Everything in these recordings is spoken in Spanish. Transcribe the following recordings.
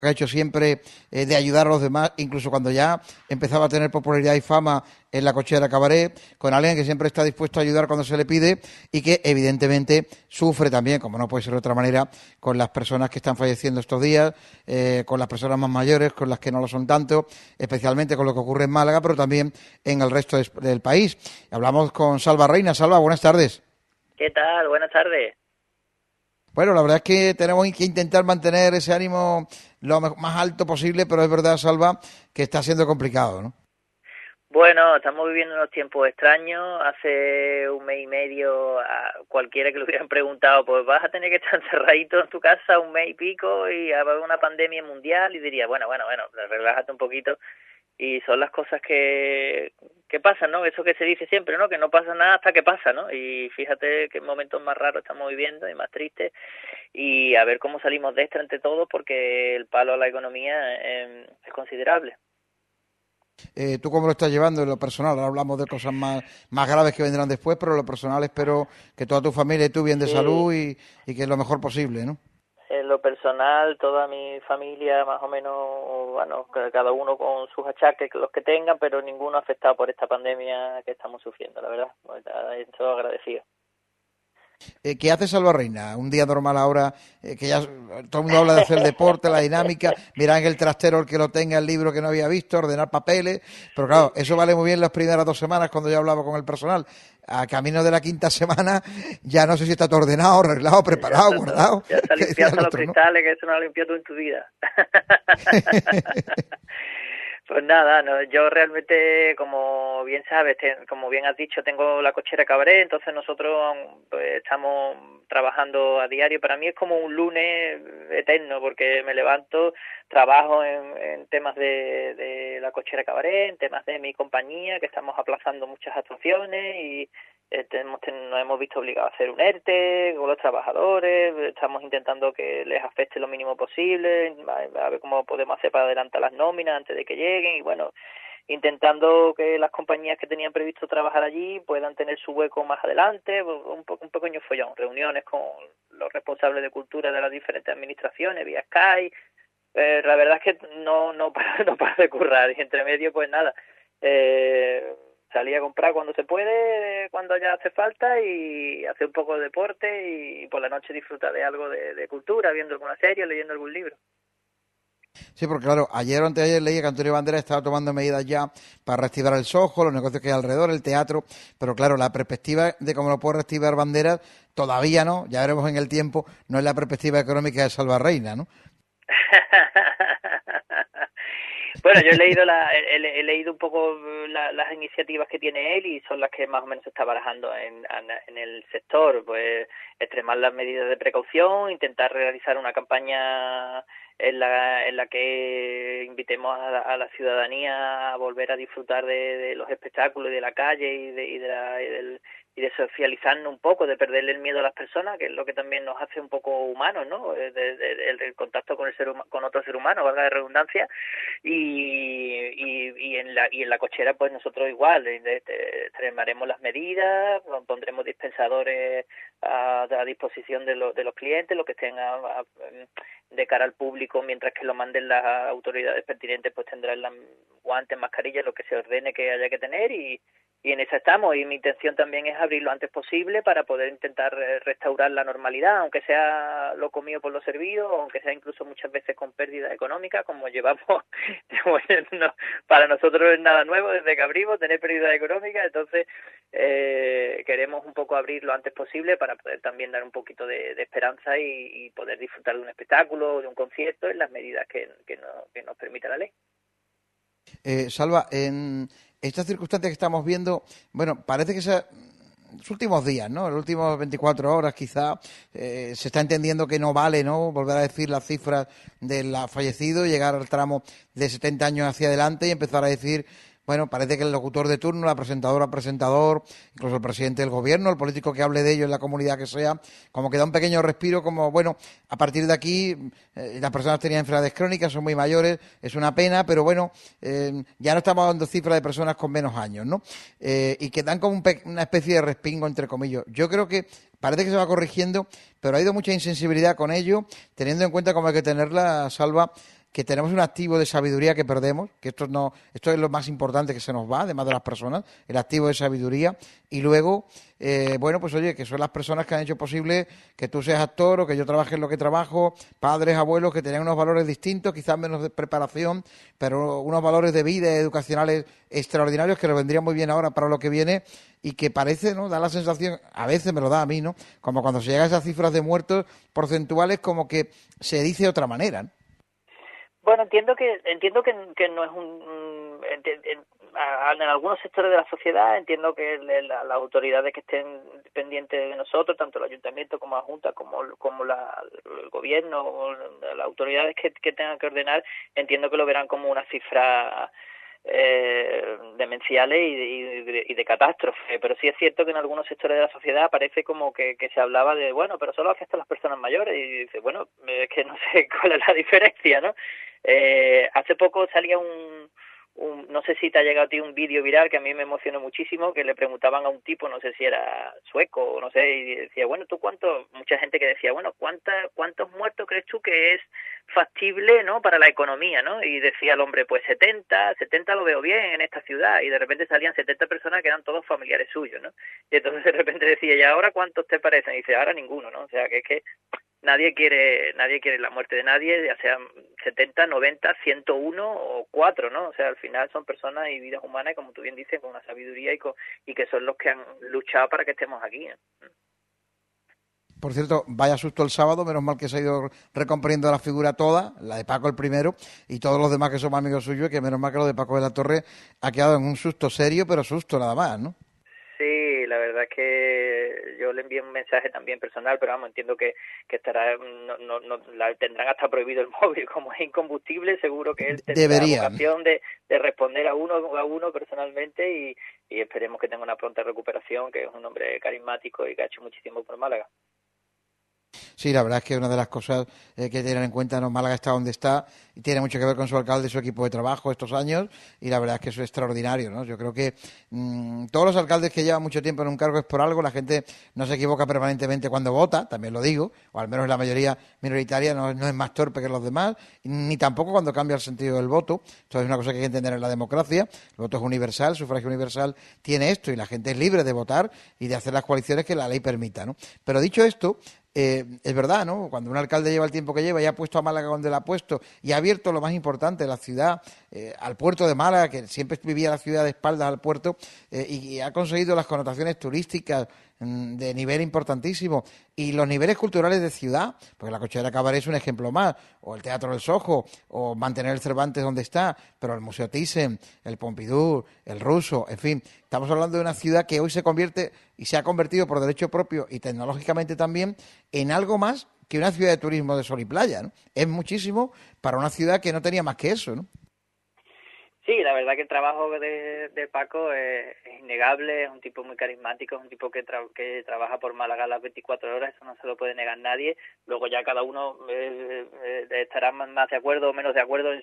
que ha hecho siempre de ayudar a los demás, incluso cuando ya empezaba a tener popularidad y fama en la cochera Cabaret, con alguien que siempre está dispuesto a ayudar cuando se le pide y que evidentemente sufre también, como no puede ser de otra manera, con las personas que están falleciendo estos días, con las personas más mayores, con las que no lo son tanto, especialmente con lo que ocurre en Málaga, pero también en el resto del país. Hablamos con Salva Reina. Salva, buenas tardes. ¿Qué tal? Buenas tardes. Bueno, la verdad es que tenemos que intentar mantener ese ánimo lo más alto posible, pero es verdad, Salva, que está siendo complicado, ¿no? Bueno, estamos viviendo unos tiempos extraños. Hace un mes y medio a cualquiera que le hubieran preguntado, pues vas a tener que estar encerradito en tu casa un mes y pico y va a haber una pandemia mundial, y diría, bueno, relájate un poquito. Y son las cosas que pasan, ¿no? Eso que se dice siempre, ¿no? Que no pasa nada hasta que pasa, ¿no? Y fíjate qué momentos más raros estamos viviendo y más tristes, y a ver cómo salimos de esta entre todos, porque el palo a la economía es considerable. ¿Tú cómo lo estás llevando en lo personal? Ahora hablamos de cosas más graves que vendrán después, pero en lo personal espero que toda tu familia y tú bien de Sí, salud y que es lo mejor posible, ¿no? en lo personal, toda mi familia más o menos, bueno, cada uno con sus achaques, los que tengan, pero ninguno afectado por esta pandemia que estamos sufriendo, la verdad. Pues, estoy agradecido. ¿Qué hace Salva Reina? Un día normal ahora, que ya todo el mundo habla de hacer deporte, la dinámica, mirar en el trastero el que lo tenga, el libro que no había visto, ordenar papeles, pero claro, Sí. eso vale muy bien las primeras 2 semanas cuando yo hablaba con el personal. A camino de la quinta semana ya no sé si está todo ordenado, arreglado, Ya preparado, está todo, guardado, ya está que decía limpiado el los otro, ¿no? cristales, que eso no lo limpiado tú en tu vida. Pues nada, no, yo realmente, como bien sabes, como bien has dicho, tengo la cochera Cabaret, entonces nosotros pues, estamos trabajando a diario. Para mí es como un lunes eterno, porque me levanto, trabajo en temas de la cochera Cabaret, en temas de mi compañía, que estamos aplazando muchas actuaciones, y nos hemos visto obligados a hacer un ERTE con los trabajadores. Estamos intentando que les afecte lo mínimo posible, a ver cómo podemos hacer para adelantar las nóminas antes de que lleguen, y bueno, intentando que las compañías que tenían previsto trabajar allí puedan tener su hueco más adelante. Un pequeño follón, reuniones con los responsables de cultura de las diferentes administraciones vía Skype. La verdad es que no para de currar, y entre medio pues nada, salir a comprar cuando se puede, cuando ya hace falta, y hacer un poco de deporte, y por la noche disfrutar de algo de cultura, viendo alguna serie, leyendo algún libro. Sí, porque claro, ayer o antes de ayer leí que Antonio Banderas estaba tomando medidas ya para reactivar el Soho, los negocios que hay alrededor, el teatro, pero claro, la perspectiva de cómo lo puede reactivar Banderas todavía no, ya veremos en el tiempo, no es la perspectiva económica de Salva Reina, ¿no? Bueno, yo he leído he leído un poco las iniciativas que tiene él, y son las que más o menos se está barajando en el sector. Pues extremar las medidas de precaución, intentar realizar una campaña en la que invitemos a la ciudadanía a volver a disfrutar de los espectáculos y de la calle, y de socializarnos un poco, de perderle el miedo a las personas, que es lo que también nos hace un poco humanos, ¿no? El contacto con con otro ser humano, valga la redundancia. Y en la cochera pues nosotros igual, extremaremos las medidas, pondremos dispensadores a disposición de los clientes, los que estén de cara al público, mientras que lo manden las autoridades pertinentes, pues tendrán las guantes, mascarillas, lo que se ordene que haya que tener, y en esa estamos. Y mi intención también es abrir lo antes posible para poder intentar restaurar la normalidad, aunque sea lo comido por lo servido, aunque sea incluso muchas veces con pérdida económica, como llevamos. No, para nosotros es nada nuevo desde que abrimos tener pérdida económica. Entonces queremos un poco abrir lo antes posible para poder también dar un poquito de esperanza, y poder disfrutar de un espectáculo, de un concierto, en las medidas que nos permita la ley. Salva, en estas circunstancias que estamos viendo, bueno, parece que los últimos días, ¿no? Los últimos 24 horas quizá se está entendiendo que no vale, ¿no? Volver a decir las cifras del fallecido, llegar al tramo de 70 años hacia adelante y empezar a decir, bueno, parece que el locutor de turno, la presentadora, presentador, incluso el presidente del gobierno, el político que hable de ello en la comunidad que sea, como que da un pequeño respiro, como, bueno, a partir de aquí las personas tenían enfermedades crónicas, son muy mayores, es una pena, pero bueno, ya no estamos dando cifras de personas con menos años, ¿no? Y que dan como una especie de respingo, entre comillas. Yo creo que parece que se va corrigiendo, pero ha habido mucha insensibilidad con ello, teniendo en cuenta cómo hay que tenerla, Salva, que tenemos un activo de sabiduría que perdemos, que esto es lo más importante que se nos va, además de las personas, el activo de sabiduría, y luego, bueno, pues oye, que son las personas que han hecho posible que tú seas actor o que yo trabaje en lo que trabajo, padres, abuelos que tenían unos valores distintos, quizás menos de preparación, pero unos valores de vida educacionales extraordinarios que nos vendrían muy bien ahora para lo que viene y que parece, ¿no? Da la sensación, a veces me lo da a mí, ¿no? Como cuando se llega a esas cifras de muertos porcentuales, como que se dice de otra manera, ¿no? Bueno, entiendo que no es en algunos sectores de la sociedad entiendo que las autoridades que estén pendientes de nosotros, tanto el ayuntamiento como la junta, como el gobierno, o las autoridades que tengan que ordenar, entiendo que lo verán como una cifra demenciales y de catástrofe, pero sí es cierto que en algunos sectores de la sociedad parece como que se hablaba de, bueno, pero solo afecta a las personas mayores, y dice, bueno, es que no sé cuál es la diferencia, ¿no? Hace poco salía no sé si te ha llegado a ti un vídeo viral que a mí me emocionó muchísimo, que le preguntaban a un tipo, no sé si era sueco o no sé, y decía, bueno, mucha gente que decía, bueno, ¿cuántos muertos crees tú que es factible, ¿no?, para la economía, ¿no? Y decía el hombre, pues 70 lo veo bien en esta ciudad, y de repente salían 70 personas que eran todos familiares suyos, ¿no? Y entonces de repente decía, ¿y ahora cuántos te parecen? Y dice, ahora ninguno, ¿no? O sea, que es que nadie quiere la muerte de nadie, ya sean 70, 90, 101 o 4, ¿no? O sea, al final son personas y vidas humanas, como tú bien dices, con una sabiduría y que son los que han luchado para que estemos aquí, ¿eh? Por cierto, vaya susto el sábado, menos mal que se ha ido recomponiendo la figura toda, la de Paco el primero, y todos los demás que somos amigos suyos, que menos mal que lo de Paco de la Torre ha quedado en un susto serio, pero susto nada más, ¿no? Sí, la verdad es que yo le envié un mensaje también personal, pero vamos, entiendo que estará, tendrán hasta prohibido el móvil, como es incombustible, seguro que él tendrá Deberían. vocación de responder a uno personalmente y esperemos que tenga una pronta recuperación, que es un hombre carismático y que ha hecho muchísimo por Málaga. Sí, la verdad es que una de las cosas que tener en cuenta, ¿no? Málaga está donde está y tiene mucho que ver con su alcalde y su equipo de trabajo estos años, y la verdad es que eso es extraordinario, ¿no? Yo creo que todos los alcaldes que llevan mucho tiempo en un cargo es por algo, la gente no se equivoca permanentemente cuando vota, también lo digo, o al menos la mayoría minoritaria no es más torpe que los demás, ni tampoco cuando cambia el sentido del voto. Esto es una cosa que hay que entender en la democracia, el voto es universal, el sufragio universal tiene esto y la gente es libre de votar y de hacer las coaliciones que la ley permita, ¿no? Pero dicho esto, es verdad, ¿no? Cuando un alcalde lleva el tiempo que lleva y ha puesto a Málaga donde la ha puesto y ha abierto lo más importante, la ciudad, al puerto de Málaga, que siempre vivía la ciudad de espaldas al puerto, y ha conseguido las connotaciones turísticas de nivel importantísimo y los niveles culturales de ciudad, porque la Cochera Cabaret es un ejemplo más, o el Teatro del Sojo, o mantener el Cervantes donde está, pero el Museo Thyssen, el Pompidou, el Ruso, en fin, estamos hablando de una ciudad que hoy se convierte y se ha convertido por derecho propio y tecnológicamente también en algo más que una ciudad de turismo de sol y playa, ¿no? Es muchísimo para una ciudad que no tenía más que eso, ¿no? Sí, la verdad que el trabajo de Paco es innegable, es un tipo muy carismático, es un tipo que trabaja por Málaga las 24 horas, eso no se lo puede negar nadie. Luego ya cada uno estará más de acuerdo o menos de acuerdo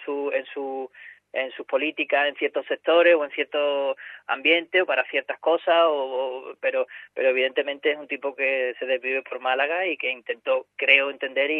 en sus políticas, en ciertos sectores o en ciertos ambientes o para ciertas cosas, pero evidentemente es un tipo que se desvive por Málaga y que intentó, creo entender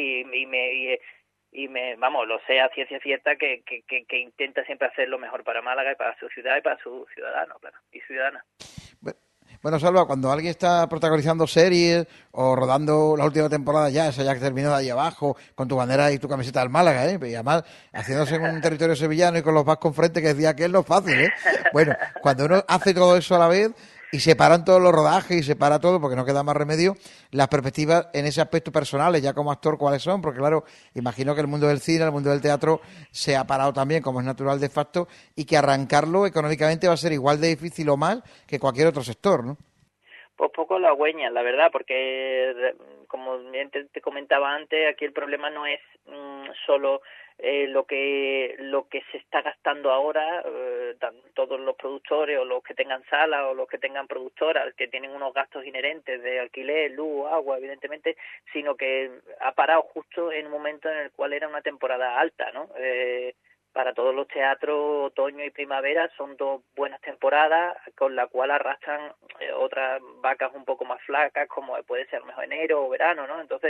vamos, lo sé a ciencia cierta que intenta siempre hacer lo mejor para Málaga y para su ciudad y para sus ciudadanos, claro, y ciudadanas. Bueno, Salva, cuando alguien está protagonizando series o rodando la última temporada ya, esa ya que terminó de ahí abajo, con tu bandera y tu camiseta del Málaga, ¿eh? Y además, haciéndose en un territorio sevillano y con los vascos frente, que decía que él no es fácil, ¿eh? Bueno, cuando uno hace todo eso a la vez y separan todos los rodajes y separa todo, porque no queda más remedio, las perspectivas en ese aspecto personales, ya como actor, ¿cuáles son? Porque claro, imagino que el mundo del cine, el mundo del teatro se ha parado también, como es natural de facto, y que arrancarlo económicamente va a ser igual de difícil o más que cualquier otro sector, ¿no? Pues poco la hueña, la verdad, porque como bien te comentaba antes, aquí el problema no es solo lo que se está gastando ahora, todos los productores o los que tengan salas o los que tengan productoras que tienen unos gastos inherentes de alquiler, luz, agua, evidentemente, sino que ha parado justo en un momento en el cual era una temporada alta, ¿no? Para todos los teatros, otoño y primavera son dos buenas temporadas, con la cual arrastran otras vacas un poco más flacas, como puede ser mejor enero o verano, ¿no? Entonces,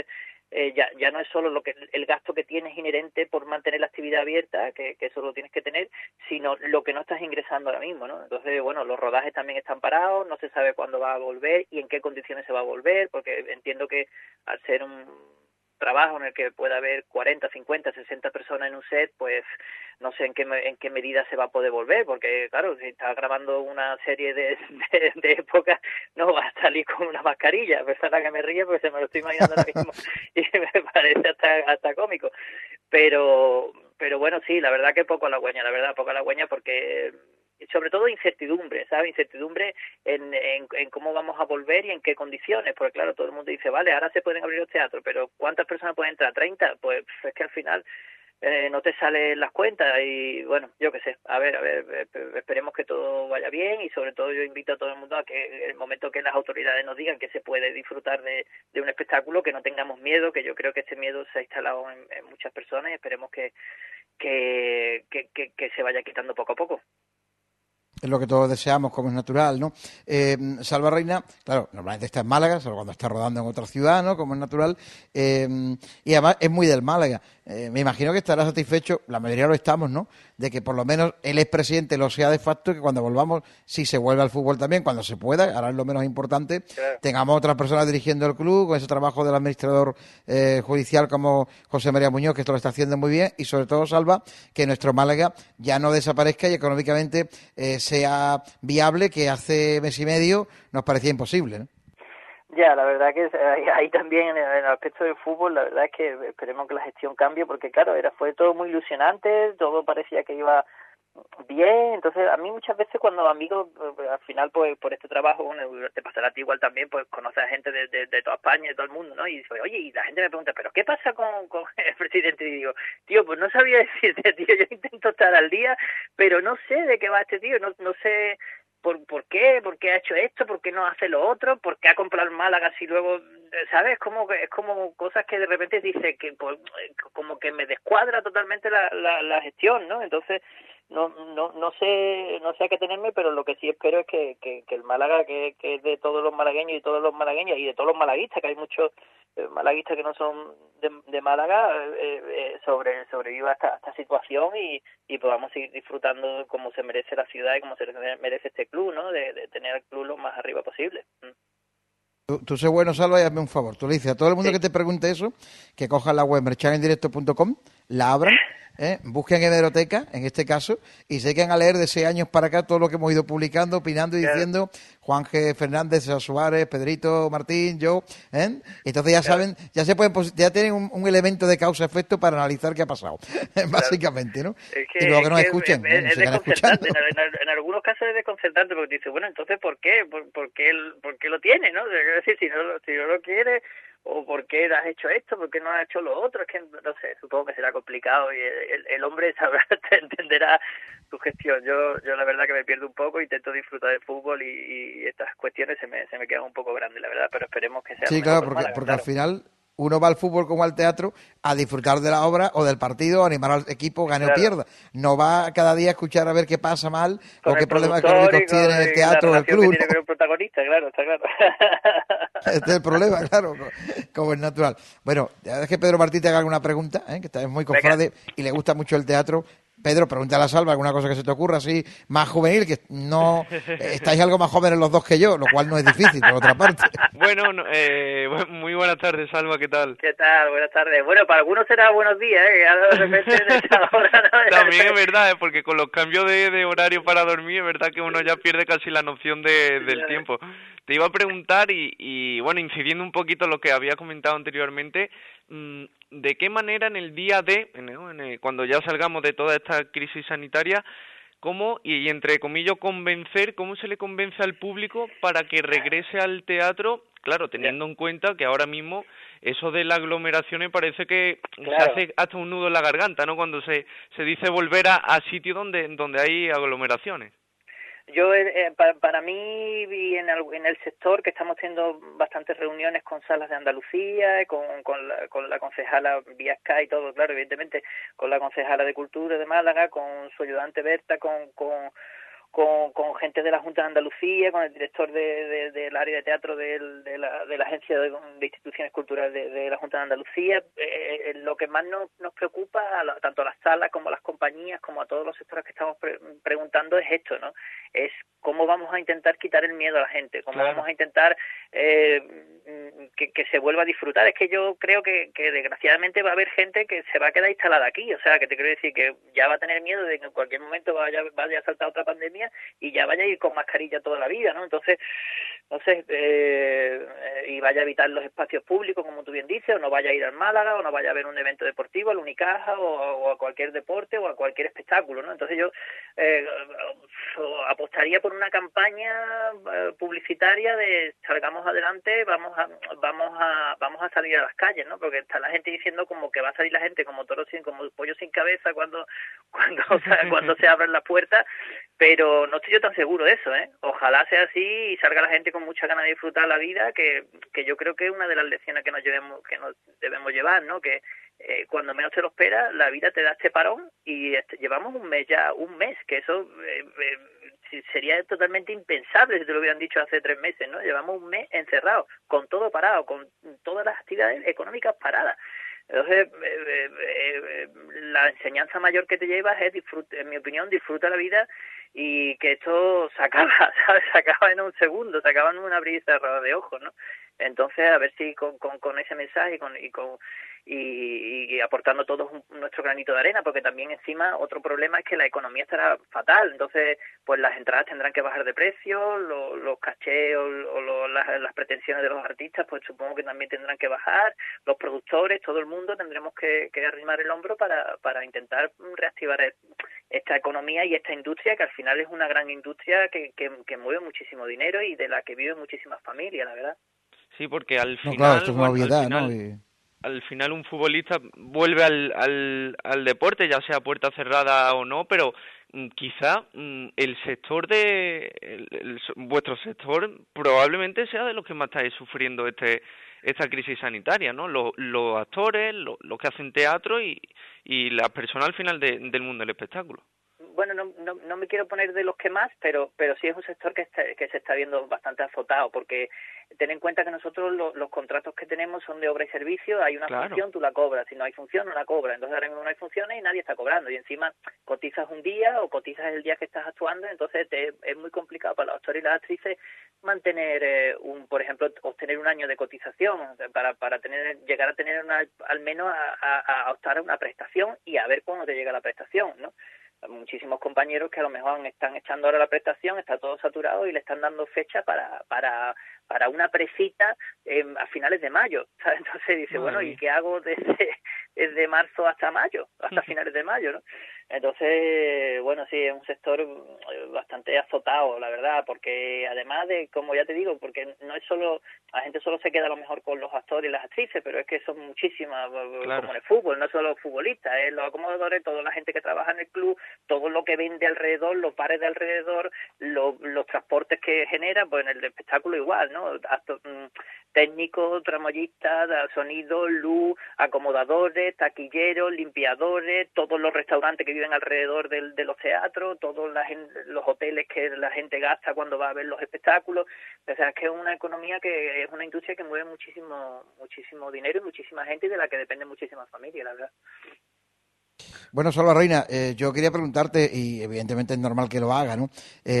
ya no es solo lo que el gasto que tienes inherente por mantener la actividad abierta, que eso lo tienes que tener, sino lo que no estás ingresando ahora mismo, ¿no? Entonces, bueno, los rodajes también están parados, no se sabe cuándo va a volver y en qué condiciones se va a volver, porque entiendo que al ser un trabajo en el que pueda haber 40, 50, 60 personas en un set, pues no sé en qué medida se va a poder volver, porque claro, si estás grabando una serie de época, no va a salir con una mascarilla, persona que me ríe porque se me lo estoy imaginando ahora mismo y me parece hasta cómico, pero bueno, sí, la verdad que poco halagüeña, porque sobre todo incertidumbre, ¿sabes? Incertidumbre en cómo vamos a volver y en qué condiciones, porque claro, todo el mundo dice, vale, ahora se pueden abrir los teatros, pero ¿cuántas personas pueden entrar? ¿30? Pues es que al final no te salen las cuentas y bueno, yo qué sé, a ver, esperemos que todo vaya bien y sobre todo yo invito a todo el mundo a que en el momento que las autoridades nos digan que se puede disfrutar de un espectáculo, que no tengamos miedo, que yo creo que ese miedo se ha instalado en muchas personas y esperemos que se vaya quitando poco a poco. Es lo que todos deseamos, como es natural, ¿no? Salva Reina, claro, normalmente está en Málaga, solo cuando está rodando en otra ciudad, ¿no? Como es natural. Y además es muy del Málaga. Me imagino que estará satisfecho, la mayoría lo estamos, ¿no? De que por lo menos el expresidente lo sea de facto, que cuando volvamos, si se vuelve al fútbol también, cuando se pueda, ahora es lo menos importante, claro, tengamos otras personas dirigiendo el club, con ese trabajo del administrador judicial como José María Muñoz, que esto lo está haciendo muy bien, y sobre todo, Salva, que nuestro Málaga ya no desaparezca y económicamente sea viable, que hace mes y medio nos parecía imposible, ¿no? Ya, la verdad que ahí también en el aspecto del fútbol, la verdad es que esperemos que la gestión cambie, porque claro, fue todo muy ilusionante, todo parecía que iba bien, entonces a mí muchas veces cuando amigos, al final pues por este trabajo, bueno, te pasará a ti igual también, pues conoces a gente de toda España, de todo el mundo, ¿no? Y dices, oye, y la gente me pregunta, ¿pero qué pasa con el presidente? Y digo, tío, pues no sabía decirte, tío, yo intento estar al día, pero no sé de qué va este tío, no sé ¿por qué ha hecho esto? ¿Por qué no hace lo otro? ¿Por qué ha comprado el Málaga si luego, sabes? Es como cosas que de repente dice que pues, como que me descuadra totalmente la gestión, ¿no? Entonces no sé a qué tenerme, pero lo que sí espero es que el Málaga, que es de todos los malagueños y todos los malagueños y de todos los malaguistas, que hay muchos malaguistas que no son de Málaga, sobreviva esta situación y podamos seguir disfrutando como se merece la ciudad y como se merece este club, ¿no? De tener el club lo más arriba posible. Tú sé bueno, Salva, y hazme un favor. Tú le dices a todo el mundo que te pregunte eso, que cojan la web merchanendirecto.com, la abran, busquen en hemeroteca, en este caso, y se queden a leer de 6 años para acá todo lo que hemos ido publicando, opinando y diciendo Juan G. Fernández, César Suárez, Pedrito Martín, yo, Entonces ya saben, ya tienen un elemento de causa-efecto para analizar qué ha pasado, básicamente, ¿no? Y luego que nos escuchen, es desconcertante, en algunos casos es desconcertante porque dice, bueno, entonces ¿por qué? ¿Por qué lo tiene, no? Es decir, si no lo quiere, o ¿por qué has hecho esto? ¿Por qué no has hecho lo otro? Es que, no sé, supongo que será complicado y el hombre sabrá, entenderá tu gestión. Yo la verdad que me pierdo un poco, intento disfrutar del fútbol y estas cuestiones se me quedan un poco grandes, la verdad, pero esperemos que sea sí, claro, porque al final uno va al fútbol como al teatro a disfrutar de la obra o del partido, a animar al equipo, gane o pierda. No va cada día a escuchar a ver qué pasa mal o qué problemas económicos tiene el teatro o el club. Que tiene con el protagonista, claro, está claro. Este es el problema, claro, como es natural. Bueno, es que Pedro Martín te haga alguna pregunta, que está muy cofrade y le gusta mucho el teatro. Pedro, pregúntale a Salva alguna cosa que se te ocurra así más juvenil, que no estáis algo más jóvenes los dos que yo, lo cual no es difícil, por otra parte. Bueno, muy buenas tardes, Salva, ¿qué tal? ¿Qué tal? Buenas tardes. Bueno, para algunos será buenos días, ¿eh? De repente en esta hora, ¿no? También es verdad, porque con los cambios de horario para dormir, es verdad que uno ya pierde casi la noción del tiempo. Te iba a preguntar, y bueno, incidiendo un poquito en lo que había comentado anteriormente, ¿de qué manera en el día cuando ya salgamos de toda esta crisis sanitaria, cómo, y entre comillas, cómo se le convence al público para que regrese al teatro, claro, teniendo en cuenta que ahora mismo eso de las aglomeraciones parece que se hace hasta un nudo en la garganta, ¿no? Cuando se dice volver a sitios donde hay aglomeraciones. Yo, para mí, vi en el sector que estamos teniendo bastantes reuniones con salas de Andalucía, con la concejala vía Skype y todo, claro, evidentemente, con la concejala de Cultura de Málaga, con su ayudante Berta, con con gente de la Junta de Andalucía, con el director del área de teatro de la Agencia de Instituciones Culturales de la Junta de Andalucía. Lo que más nos preocupa, tanto a las salas como a las compañías, como a todos los sectores que estamos preguntando, es esto, ¿no? Es cómo vamos a intentar quitar el miedo a la gente, cómo vamos a intentar que se vuelva a disfrutar. Es que yo creo que desgraciadamente va a haber gente que se va a quedar instalada aquí, o sea, que te quiero decir que ya va a tener miedo de que en cualquier momento vaya a saltar otra pandemia y ya vaya a ir con mascarilla toda la vida, ¿no? Entonces, no sé, y vaya a evitar los espacios públicos, como tú bien dices, o no vaya a ir al Málaga, o no vaya a ver un evento deportivo, al Unicaja, o a cualquier deporte, o a cualquier espectáculo, ¿no? Entonces yo apostaría por una campaña publicitaria de salgamos adelante, vamos a salir a las calles, ¿no? Porque está la gente diciendo como que va a salir la gente como toro como pollo sin cabeza cuando se abran las puertas, pero no estoy yo tan seguro de eso, ¿eh? Ojalá sea así y salga la gente con mucha ganas de disfrutar la vida, que yo creo que es una de las lecciones que nos debemos llevar, ¿no? Que cuando menos te lo esperas, la vida te da este parón y llevamos un mes, que eso sería totalmente impensable si te lo hubieran dicho hace 3 meses, ¿no? Llevamos un mes encerrados, con todo parado, con todas las actividades económicas paradas. Entonces, la enseñanza mayor que te llevas es, en mi opinión, disfruta la vida y que esto se acaba, ¿sabes? Se acaba en un segundo, se acaba en un abrir y cerrar de ojos, ¿no? Entonces, a ver si con ese mensaje y aportando todos nuestro granito de arena, porque también encima otro problema es que la economía estará fatal, entonces pues las entradas tendrán que bajar de precio, los cachés o las pretensiones de los artistas pues supongo que también tendrán que bajar, los productores, todo el mundo tendremos que arrimar el hombro para intentar reactivar esta economía y esta industria que al final es una gran industria que mueve muchísimo dinero y de la que viven muchísimas familias, la verdad. Sí, porque al final, claro, esto es una obviedad, ¿no? Al final un futbolista vuelve al deporte, ya sea puerta cerrada o no, pero quizá el sector vuestro sector probablemente sea de los que más estáis sufriendo esta crisis sanitaria, ¿no? Los actores, los que hacen teatro y la persona al final del mundo del espectáculo. Bueno, no me quiero poner de los que más, pero sí es un sector que se está viendo bastante azotado, porque ten en cuenta que nosotros los contratos que tenemos son de obra y servicio, hay una función, tú la cobras, si no hay función, no la cobras, entonces ahora mismo no hay funciones y nadie está cobrando, y encima cotizas un día o cotizas el día que estás actuando, entonces es muy complicado para los actores y las actrices mantener, por ejemplo, obtener un año de cotización para llegar a tener al menos a optar a una prestación y a ver cuándo te llega la prestación, ¿no? Muchísimos compañeros que a lo mejor están echando ahora la prestación, está todo saturado y le están dando fecha para una precita a finales de mayo, ¿sabes? Entonces dice, bueno, ¿y qué hago desde marzo hasta mayo, hasta finales de mayo, ¿no? Entonces, bueno, sí, es un sector bastante azotado, la verdad, porque además de, como ya te digo, porque no es solo, la gente solo se queda a lo mejor con los actores y las actrices, pero es que son muchísimas, claro, como en el fútbol, no solo los futbolistas, los acomodadores, toda la gente que trabaja en el club, todo lo que vende alrededor, los bares de alrededor, los transportes que genera, pues en el espectáculo igual, ¿no? Técnicos, tramoyistas, sonido, luz, acomodadores, taquilleros, limpiadores, todos los restaurantes que viven alrededor de los teatros, todos los hoteles que la gente gasta cuando va a ver los espectáculos. O sea, es que es una economía que es una industria que mueve muchísimo dinero y muchísima gente y de la que dependen muchísimas familias, la verdad. Bueno, Salva Reina, yo quería preguntarte, y evidentemente es normal que lo haga, ¿no?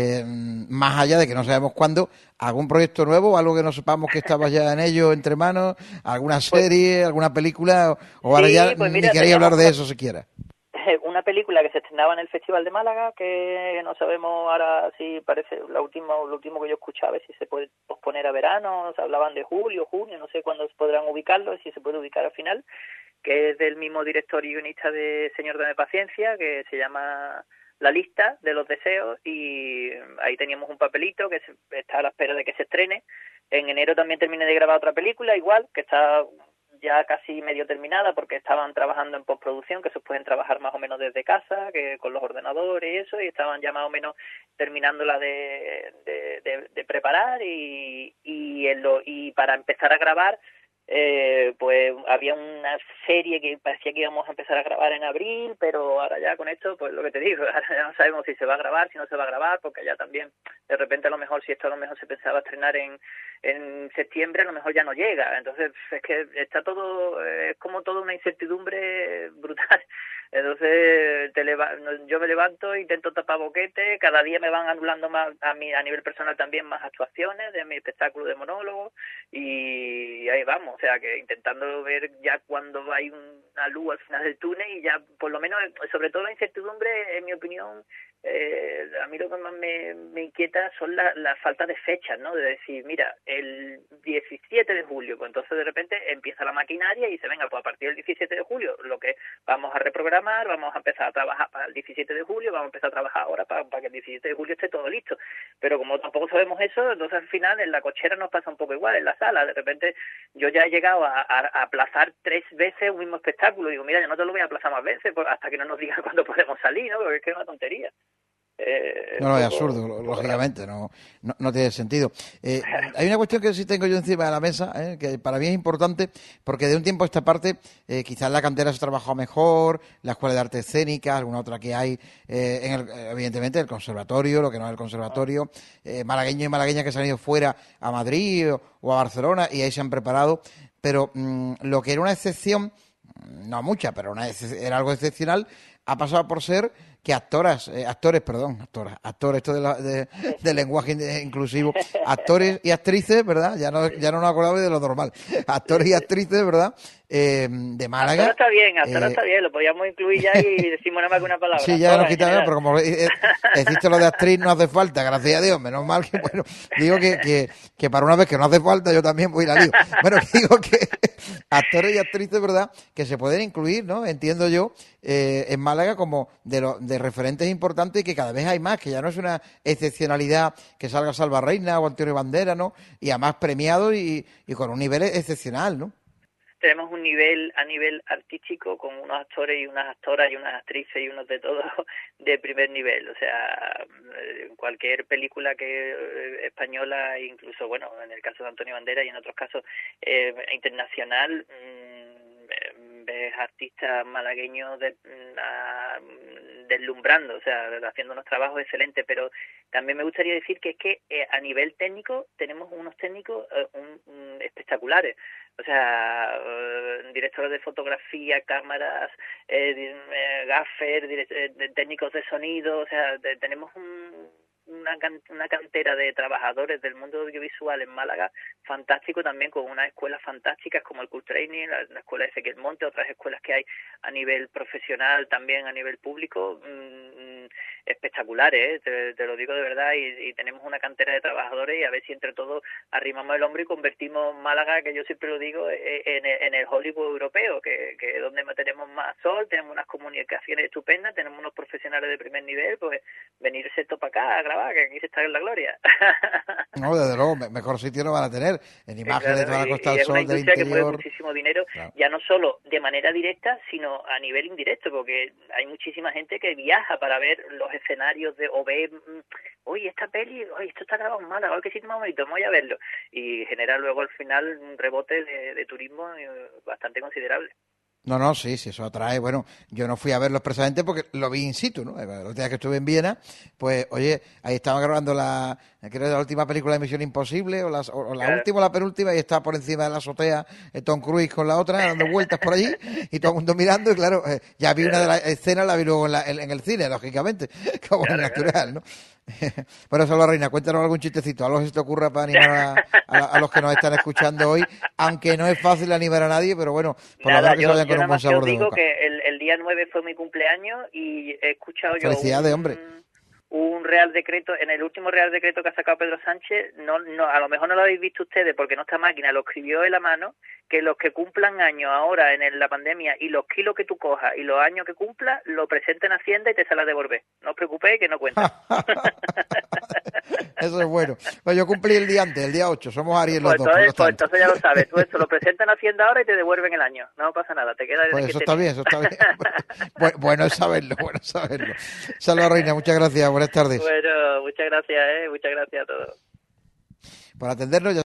Más allá de que no sabemos cuándo, ¿algún proyecto nuevo, algo que no sepamos que estabas ya en ello entre manos, alguna serie, alguna película, o ahora ya pues ni queréis hablar de eso siquiera? Una película que se estrenaba en el Festival de Málaga, que no sabemos ahora si parece lo último que yo escuchaba, si se puede posponer a verano, se hablaban de julio, junio, no sé cuándo podrán ubicarlo, si se puede ubicar al final, que es del mismo director y guionista de Señor, dame paciencia, que se llama La lista de los deseos, y ahí teníamos un papelito que está a la espera de que se estrene. En enero también terminé de grabar otra película, igual, que está ya casi medio terminada porque estaban trabajando en postproducción, que se pueden trabajar más o menos desde casa, que con los ordenadores y eso, y estaban ya más o menos terminándola de preparar y para empezar a grabar pues había una serie que parecía que íbamos a empezar a grabar en abril, pero ahora ya con esto, pues lo que te digo, ahora ya no sabemos si se va a grabar, si no se va a grabar, porque ya también, de repente a lo mejor, si esto a lo mejor se pensaba estrenar en septiembre, a lo mejor ya no llega. Entonces es que está todo, es como toda una incertidumbre brutal. Entonces yo me levanto, intento tapar boquete, cada día me van anulando más a nivel personal también más actuaciones de mi espectáculo de monólogo, y ahí vamos, o sea que intentando ver ya cuando hay una luz al final del túnel, y ya por lo menos, sobre todo la incertidumbre, en mi opinión, a mí lo que más me inquieta son la falta de fechas, ¿no? De decir, mira, el 17 de julio, pues entonces de repente empieza la maquinaria y dice, venga, pues a partir del 17 de julio lo que vamos a reprogramar, vamos a empezar a trabajar para el 17 de julio, vamos a empezar a trabajar ahora para que el 17 de julio esté todo listo. Pero como tampoco sabemos eso, entonces al final en la cochera nos pasa un poco igual, en la sala, de repente yo ya he llegado a aplazar 3 veces un mismo espectáculo, digo, mira, yo no te lo voy a aplazar más veces hasta que no nos digan cuándo podemos salir, ¿no? Porque es que es una tontería. No, es absurdo, lógicamente, no tiene sentido. Hay una cuestión que sí tengo yo encima de la mesa, que para mí es importante, porque de un tiempo a esta parte, quizás la cantera se ha trabajado mejor, la Escuela de Artes Escénicas, alguna otra que hay, evidentemente el conservatorio, lo que no es el conservatorio, malagueños y malagueñas que se han ido fuera a Madrid o a Barcelona y ahí se han preparado, pero lo que era una excepción, no mucha, pero era algo excepcional, ha pasado por ser que actores, esto del lenguaje inclusivo, actores y actrices, ¿verdad? Ya no nos acordamos de lo normal. Actores y actrices, ¿verdad? De Málaga. Actor está bien, lo podíamos incluir ya y decimos nada más que una palabra. Sí, ya lo quitamos, pero como existe lo de actriz no hace falta, gracias a Dios, menos mal que, bueno, digo que para una vez que no hace falta yo también voy a la lío. Bueno, digo que actores y actrices, ¿verdad? Que se pueden incluir, ¿no? Entiendo yo, en Málaga como de referentes importantes y que cada vez hay más, que ya no es una excepcionalidad que salga Salva Reina o Antonio Bandera, ¿no? Y además premiado y con un nivel excepcional, ¿no? Tenemos un nivel a nivel artístico con unos actores y unas actoras y unas actrices y unos de todo de primer nivel. O sea, cualquier película española, incluso, bueno, en el caso de Antonio Bandera y en otros casos internacional, ves artistas malagueños deslumbrando, o sea, haciendo unos trabajos excelentes, pero también me gustaría decir que es que a nivel técnico tenemos unos técnicos espectaculares. O sea, directores de fotografía, cámaras, gaffer, técnicos de sonido, o sea, tenemos una cantera de trabajadores del mundo audiovisual en Málaga fantástico, también con unas escuelas fantásticas como el Cult Training, la escuela de Ezequiel Monte, otras escuelas que hay a nivel profesional, también a nivel público, espectaculares, te lo digo de verdad, y tenemos una cantera de trabajadores, y a ver si entre todos arrimamos el hombro y convertimos Málaga, que yo siempre lo digo, en el Hollywood europeo, que es donde tenemos más sol, tenemos unas comunicaciones estupendas, tenemos unos profesionales de primer nivel, pues venirse esto para acá a grabar, que aquí se está en la gloria. No, desde luego, mejor sitio no van a tener, en imágenes claro, van a costar y el sol del interior. Es una industria que mueve muchísimo dinero, claro. Ya no solo de manera directa, sino a nivel indirecto, porque hay muchísima gente que viaja para ver los escenarios o ver, oye, esta peli, oye, esto está grabado en Málaga, qué sitio más bonito, voy a verlo. Y genera luego al final un rebote de turismo bastante considerable. No, sí, eso atrae. Bueno, yo no fui a verlo expresamente porque lo vi in situ, ¿no? Los días que estuve en Viena, pues, oye, ahí estaban grabando la última película de Misión Imposible, o la claro. última o la penúltima, y estaba por encima de la azotea Tom Cruise con la otra, dando vueltas por allí, y todo el mundo mirando, y claro, ya vi una de las escenas, la vi luego en el cine, lógicamente, como es natural, ¿no? Bueno, Salva Reina, cuéntanos algún chistecito, algo que se te ocurra para animar a los que nos están escuchando hoy, aunque no es fácil animar a nadie, pero bueno, por lo menos que se vayan con un buen sabor de boca. Yo digo que el día 9 fue mi cumpleaños y he escuchado Felicidades, hombre. Un Real Decreto, en el último Real Decreto que ha sacado Pedro Sánchez, no, a lo mejor no lo habéis visto ustedes porque no está máquina, lo escribió él a mano, que los que cumplan años ahora en la pandemia y los kilos que tú cojas y los años que cumplas, lo presenten a Hacienda y te se las devolver. No os preocupéis que no cuenta. Eso es bueno. Pues yo cumplí el día antes, el día 8, somos Aries los dos. Entonces ya lo sabes, tú esto lo presentan a Hacienda ahora y te devuelven el año. No pasa nada, te queda... Pues eso está bien. Bueno es saberlo, Salva Reina, muchas gracias, buenas tardes. Bueno, muchas gracias a todos. Por atendernos.